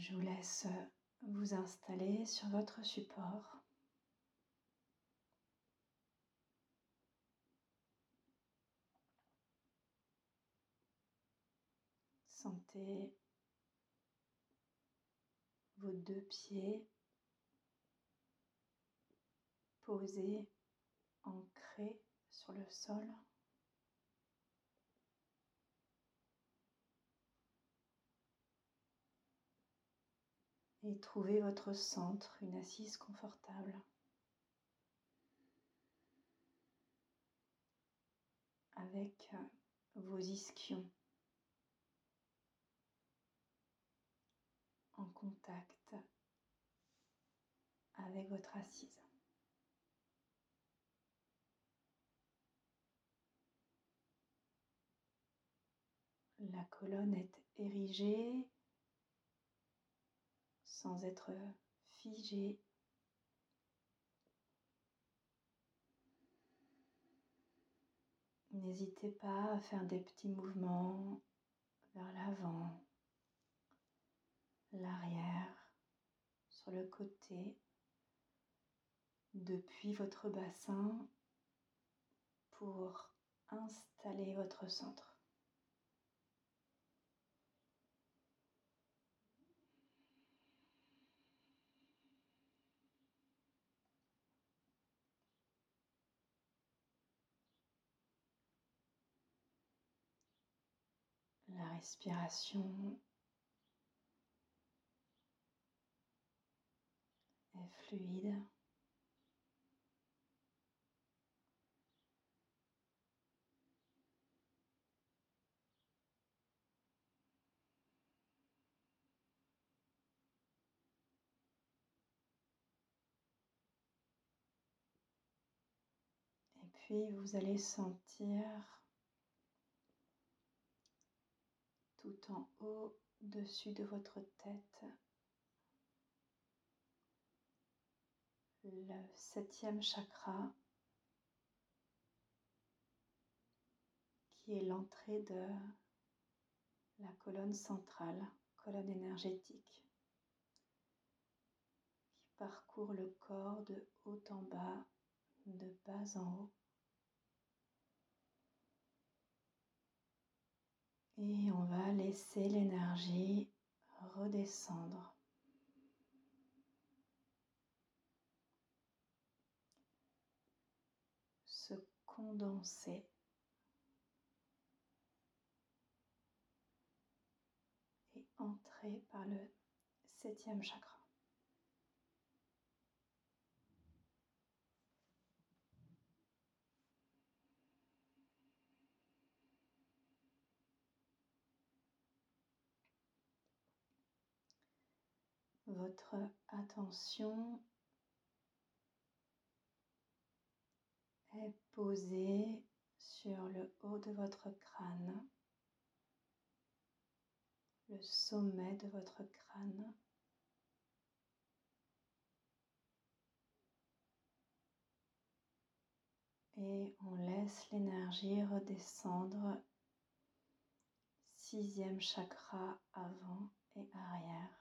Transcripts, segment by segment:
Je vous laisse vous installer sur votre support. Sentez vos deux pieds posés, ancrés sur le sol. Et trouvez votre centre, une assise confortable. Avec vos ischions en contact avec votre assise. La colonne est érigée sans être figée. N'hésitez pas à faire des petits mouvements vers l'avant, l'arrière, sur le côté, depuis votre bassin pour installer votre centre. La respiration est fluide. Et puis vous allez sentir tout en haut, au-dessus de votre tête, le 7e chakra qui est l'entrée de la colonne centrale, colonne énergétique, qui parcourt le corps de haut en bas, de bas en haut. Et on va laisser l'énergie redescendre. Se condenser. Et entrer par le 7e chakra. Votre attention est posée sur le haut de votre crâne, le sommet de votre crâne. Et on laisse l'énergie redescendre, 6e chakra avant et arrière.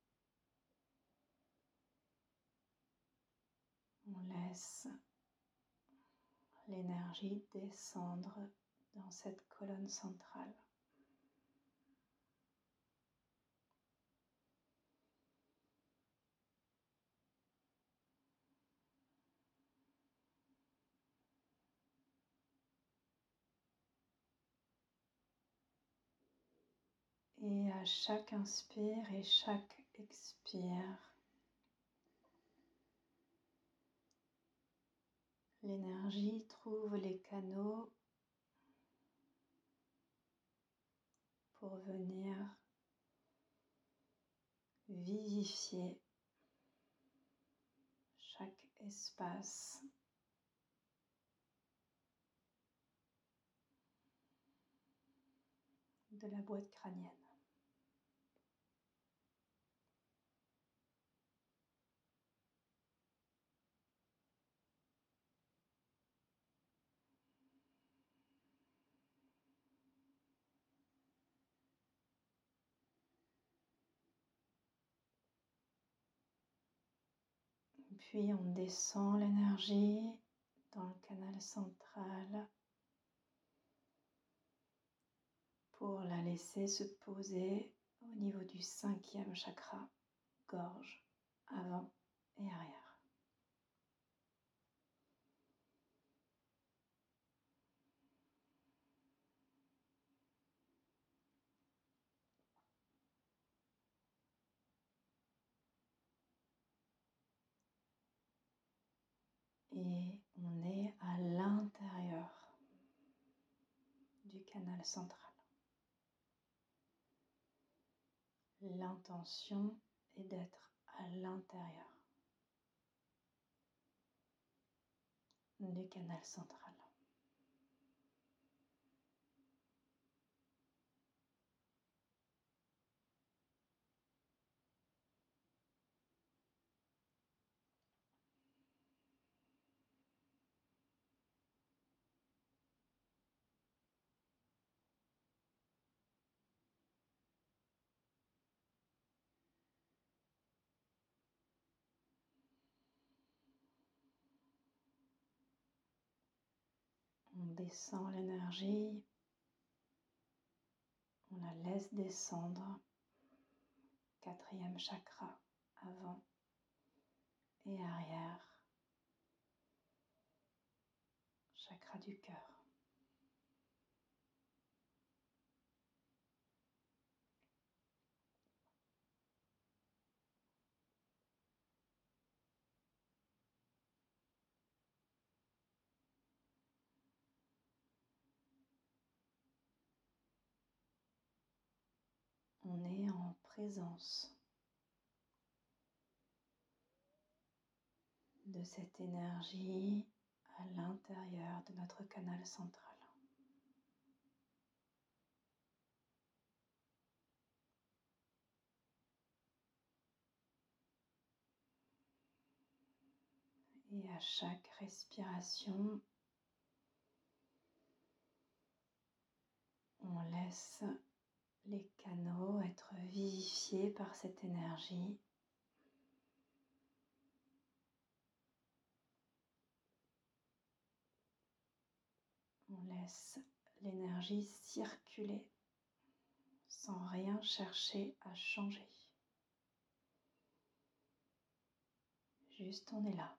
On laisse l'énergie descendre dans cette colonne centrale. Et à chaque inspire et chaque expire, l'énergie trouve les canaux pour venir vivifier chaque espace de la boîte crânienne. puis on descend l'énergie dans le canal central pour la laisser se poser au niveau du 5e chakra, gorge, avant et arrière. Et on est à l'intérieur du canal central. L'intention est d'être à l'intérieur du canal central. On descend l'énergie, on la laisse descendre, 4e chakra, avant et arrière, chakra du cœur. On est en présence de cette énergie à l'intérieur de notre canal central. Et à chaque respiration, on laisse les canaux être vivifiés par cette énergie. On laisse l'énergie circuler sans rien chercher à changer. Juste on est là.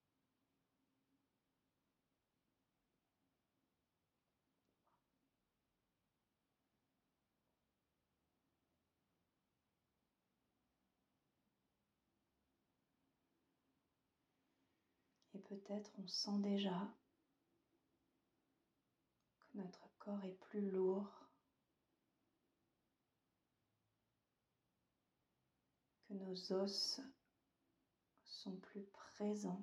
Et peut-être on sent déjà que notre corps est plus lourd, que nos os sont plus présents.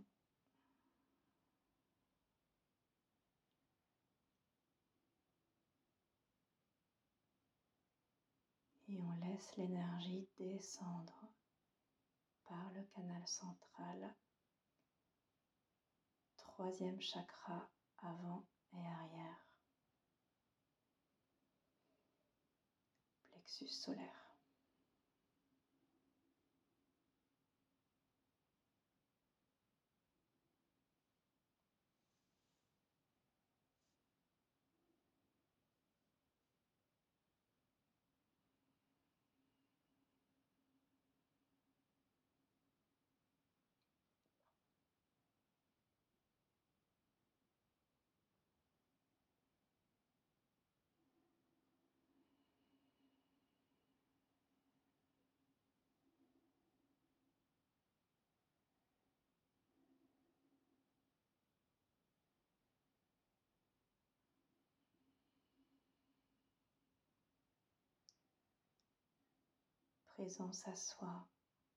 Et on laisse l'énergie descendre par le canal central, 3e chakra, avant et arrière, plexus solaire. Présence à soi,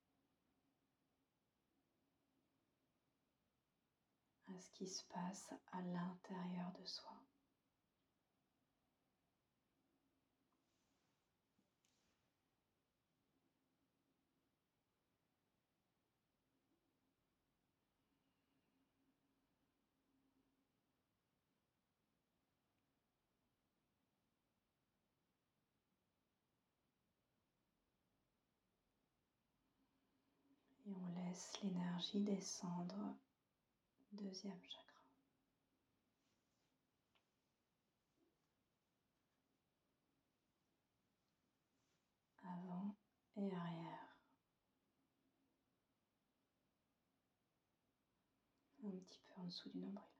à ce qui se passe à l'intérieur de soi. Et on laisse l'énergie descendre, deuxième chakra. Avant et arrière. Un petit peu en dessous du nombril.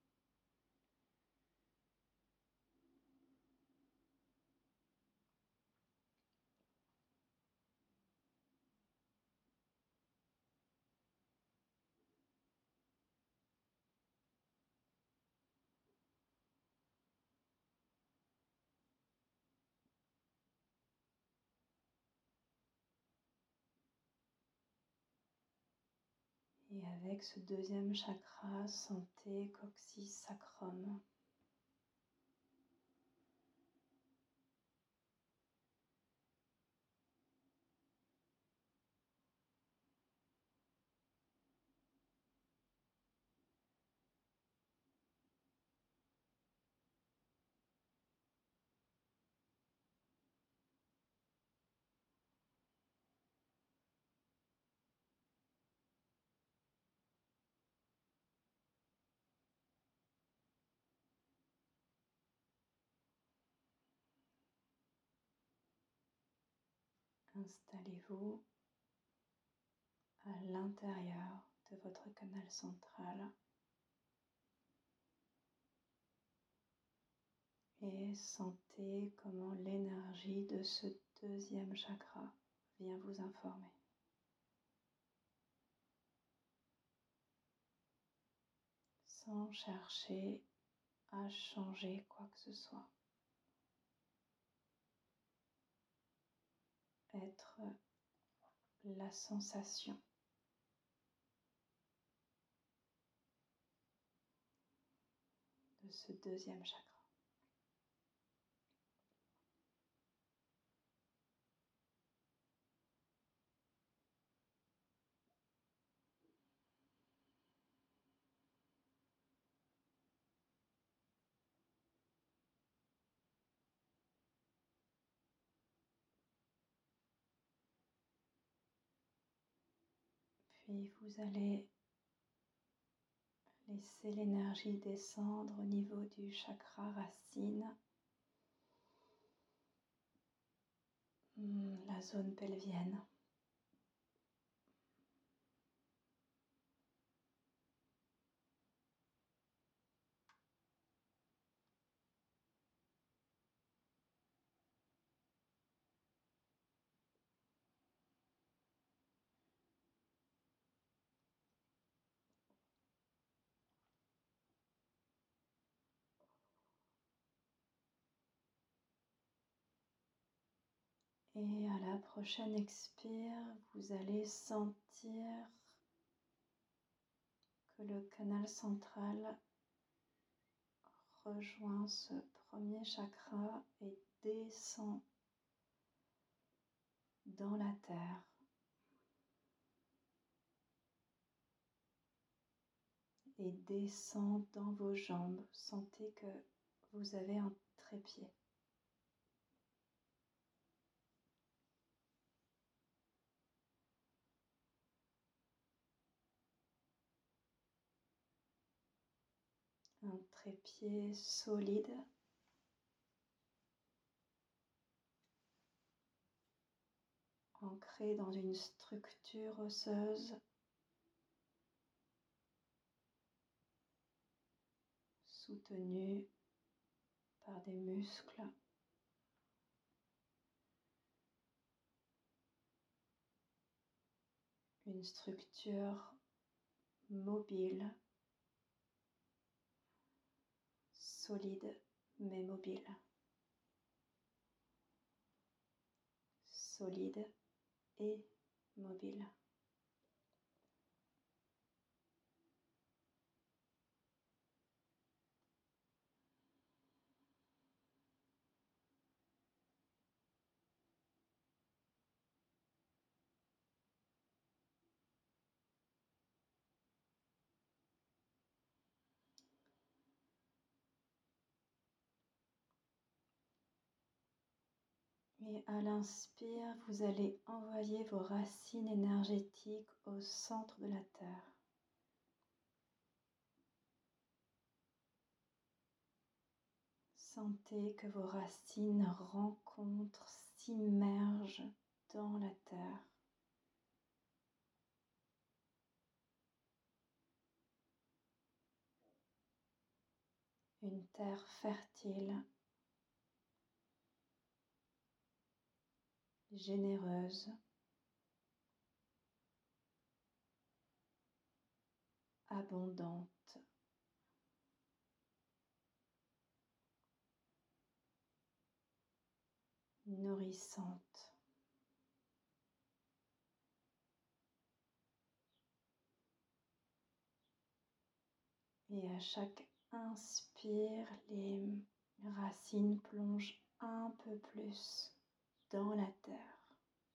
Et avec ce deuxième chakra, sentez coccyx sacrum. Installez-vous à l'intérieur de votre canal central et sentez comment l'énergie de ce deuxième chakra vient vous informer. Sans chercher à changer quoi que ce soit. Être la sensation de ce deuxième chakra. Puis vous allez laisser l'énergie descendre au niveau du chakra racine, la zone pelvienne. Et à la prochaine expire, vous allez sentir que le canal central rejoint ce premier chakra et descend dans la terre. Et descend dans vos jambes. Sentez que vous avez un trépied. Un trépied solide, ancré dans une structure osseuse, soutenu par des muscles. Une structure mobile, solide mais mobile. Solide et mobile. Et à l'inspire, vous allez envoyer vos racines énergétiques au centre de la Terre. Sentez que vos racines rencontrent, s'immergent dans la Terre. Une terre fertile, généreuse, abondante, nourrissante. Et à chaque inspire, les racines plongent un peu plus dans la terre.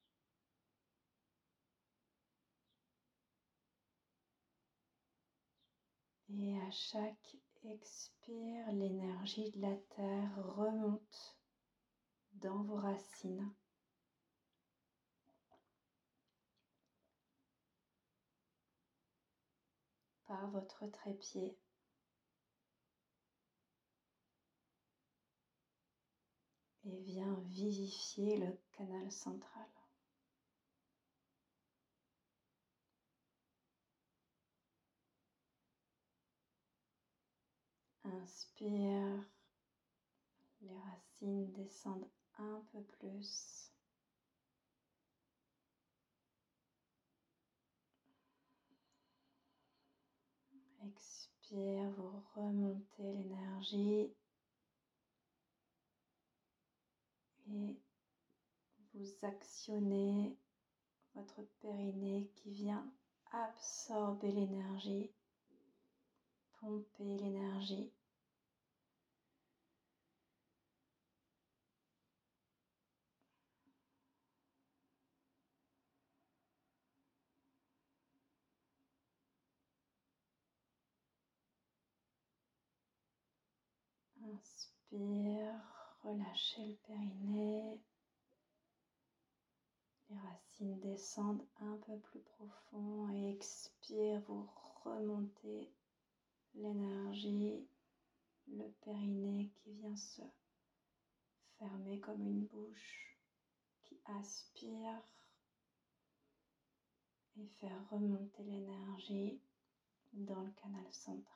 Et à chaque expire, l'énergie de la terre remonte dans vos racines. Par votre trépied. Et vient vivifier le canal central. Inspire, les racines descendent un peu plus. Expire, vous remontez l'énergie et vous actionnez votre périnée qui vient absorber l'énergie, pomper l'énergie. Inspire, relâchez le périnée. Les racines descendent un peu plus profond et expire, vous remontez l'énergie, le périnée qui vient se fermer comme une bouche qui aspire et faire remonter l'énergie dans le canal central.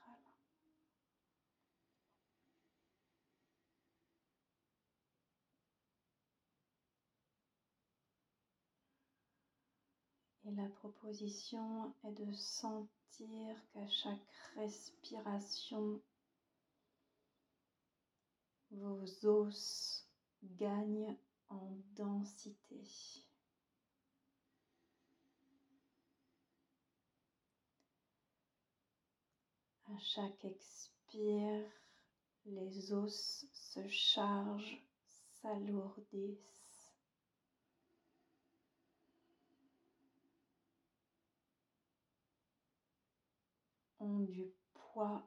Et la proposition est de sentir qu'à chaque respiration, vos os gagnent en densité. À chaque expire, les os se chargent, s'alourdissent. Ont du poids.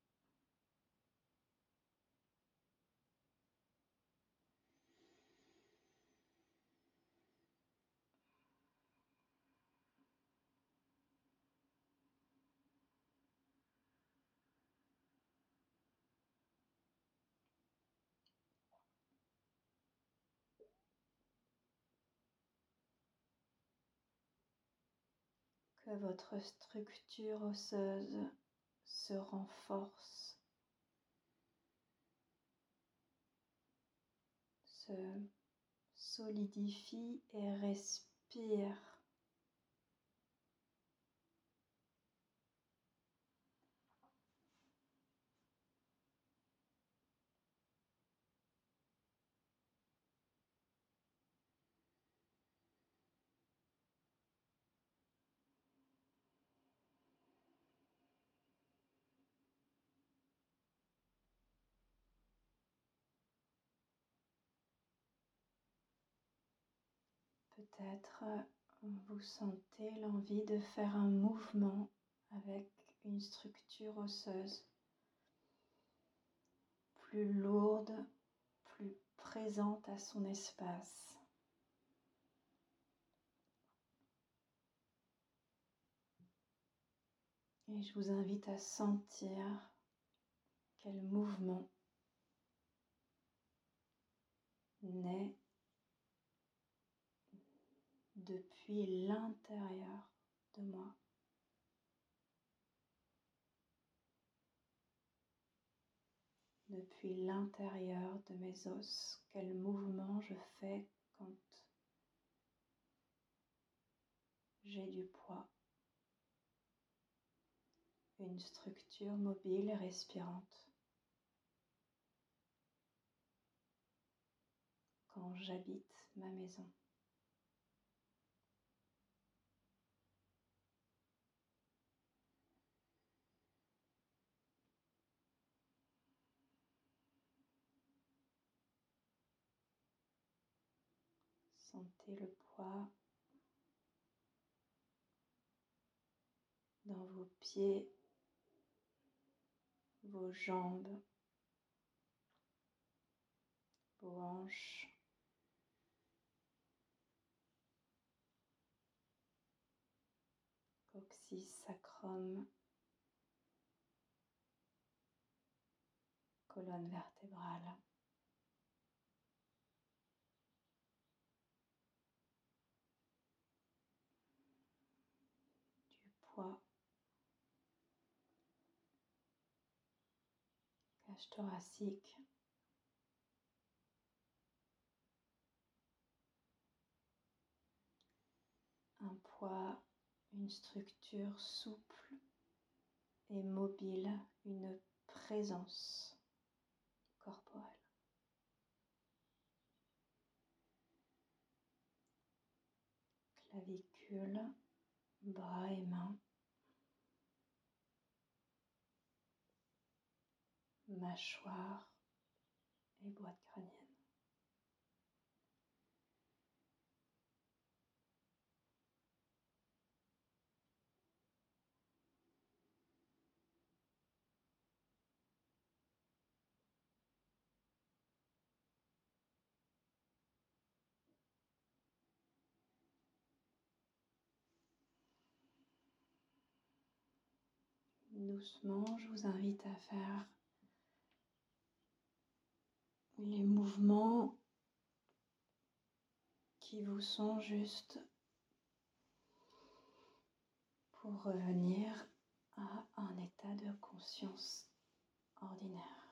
Que votre structure osseuse se renforce, se solidifie et respire. Peut-être vous sentez l'envie de faire un mouvement avec une structure osseuse plus lourde, plus présente à son espace. Et je vous invite à sentir quel mouvement naît depuis l'intérieur de moi. Depuis l'intérieur de mes os, quel mouvement je fais quand j'ai du poids, une structure mobile et respirante. Quand j'habite ma maison. Sentez le poids dans vos pieds, vos jambes, vos hanches, coccyx, sacrum, colonne vertébrale. Du poids, cage thoracique, un poids, une structure souple et mobile, une présence corporelle. Clavicule, bras et mains, mâchoire et boîte crânienne. Doucement, je vous invite à faire les mouvements qui vous sont justes pour revenir à un état de conscience ordinaire.